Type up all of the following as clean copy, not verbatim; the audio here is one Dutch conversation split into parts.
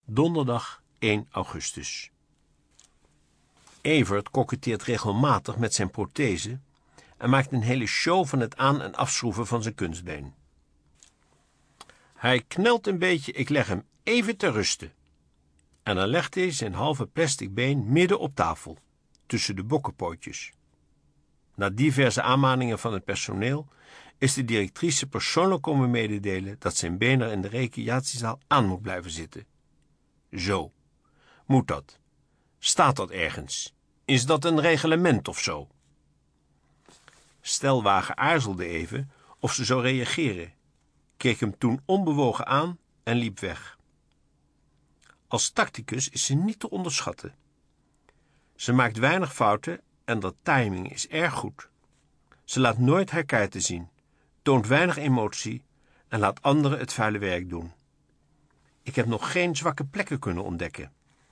Donderdag 1 augustus. Evert koketteert regelmatig met zijn prothese en maakt een hele show van het aan- en afschroeven van zijn kunstbeen. Hij knelt een beetje, ik leg hem even ter ruste. En dan legt hij zijn halve plastic been midden op tafel, tussen de bokkenpootjes. Na diverse aanmaningen van het personeel is de directrice persoonlijk komen mededelen dat zijn been er in de recreatiezaal aan moet blijven zitten. Zo. Moet dat? Staat dat ergens? Is dat een reglement of zo? Stelwagen aarzelde even of ze zou reageren, keek hem toen onbewogen aan en liep weg. Als tacticus is ze niet te onderschatten. Ze maakt weinig fouten en de timing is erg goed. Ze laat nooit haar kaarten zien, toont weinig emotie en laat anderen het vuile werk doen. Ik heb nog geen zwakke plekken kunnen ontdekken.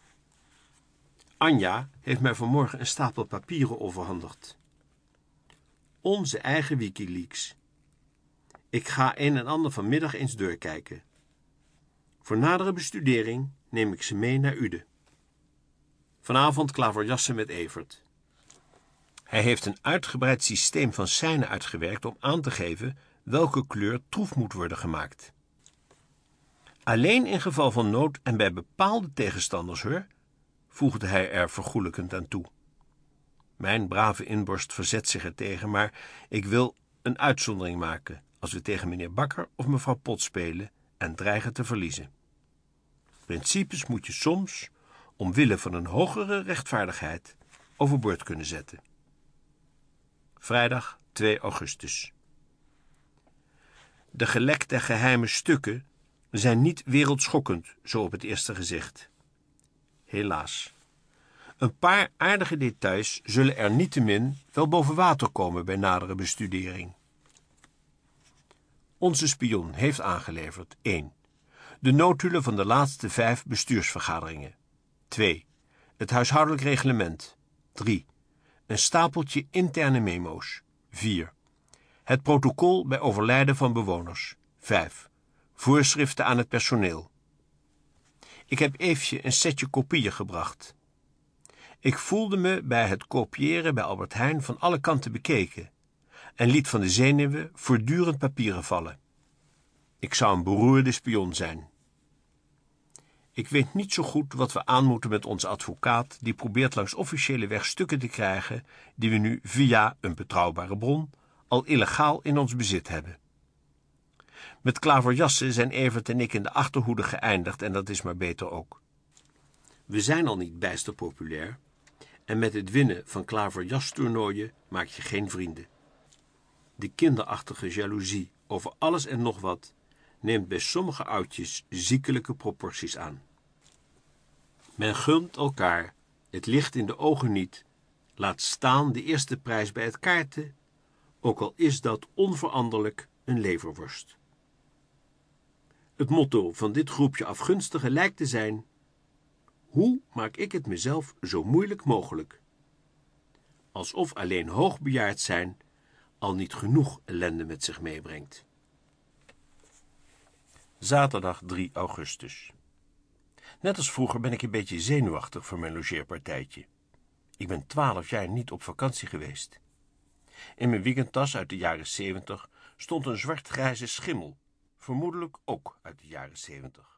Anja heeft mij vanmorgen een stapel papieren overhandigd. Onze eigen WikiLeaks. Ik ga een en ander vanmiddag eens doorkijken. Voor nadere bestudering neem ik ze mee naar Uden. Vanavond klaverjassen met Evert. Hij heeft een uitgebreid systeem van seinen uitgewerkt om aan te geven welke kleur troef moet worden gemaakt. Alleen in geval van nood en bij bepaalde tegenstanders, hoor, voegde hij er vergoelijkend aan toe. Mijn brave inborst verzet zich ertegen, maar ik wil een uitzondering maken als we tegen meneer Bakker of mevrouw Pot spelen en dreigen te verliezen. Principes moet je soms, omwille van een hogere rechtvaardigheid, overboord kunnen zetten. Vrijdag 2 augustus. De gelekte geheime stukken zijn niet wereldschokkend, zo op het eerste gezicht. Helaas. Een paar aardige details zullen er niettemin wel boven water komen bij nadere bestudering. Onze spion heeft aangeleverd 1. De notulen van de laatste 5 bestuursvergaderingen. 2. Het huishoudelijk reglement. 3. Een stapeltje interne memo's. 4. Het protocol bij overlijden van bewoners. 5. Voorschriften aan het personeel. Ik heb Eefje een setje kopieën gebracht. Ik voelde me bij het kopiëren bij Albert Heijn van alle kanten bekeken en liet van de zenuwen voortdurend papieren vallen. Ik zou een beroerde spion zijn. Ik weet niet zo goed wat we aan moeten met onze advocaat, die probeert langs officiële weg stukken te krijgen die we nu via een betrouwbare bron al illegaal in ons bezit hebben. Met klaverjassen zijn Evert en ik in de achterhoede geëindigd en dat is maar beter ook. We zijn al niet bijster populair en met het winnen van klaverjastoernooien maak je geen vrienden. De kinderachtige jaloezie over alles en nog wat neemt bij sommige oudjes ziekelijke proporties aan. Men gunt elkaar het licht in de ogen niet, laat staan de eerste prijs bij het kaarten, ook al is dat onveranderlijk een leverworst. Het motto van dit groepje afgunstigen lijkt te zijn: hoe maak ik het mezelf zo moeilijk mogelijk? Alsof alleen hoogbejaard zijn al niet genoeg ellende met zich meebrengt. Zaterdag 3 augustus. Net als vroeger ben ik een beetje zenuwachtig voor mijn logeerpartijtje. Ik ben 12 jaar niet op vakantie geweest. In mijn weekendtas uit de jaren 70 stond een zwart-grijze schimmel, vermoedelijk ook uit de jaren 70.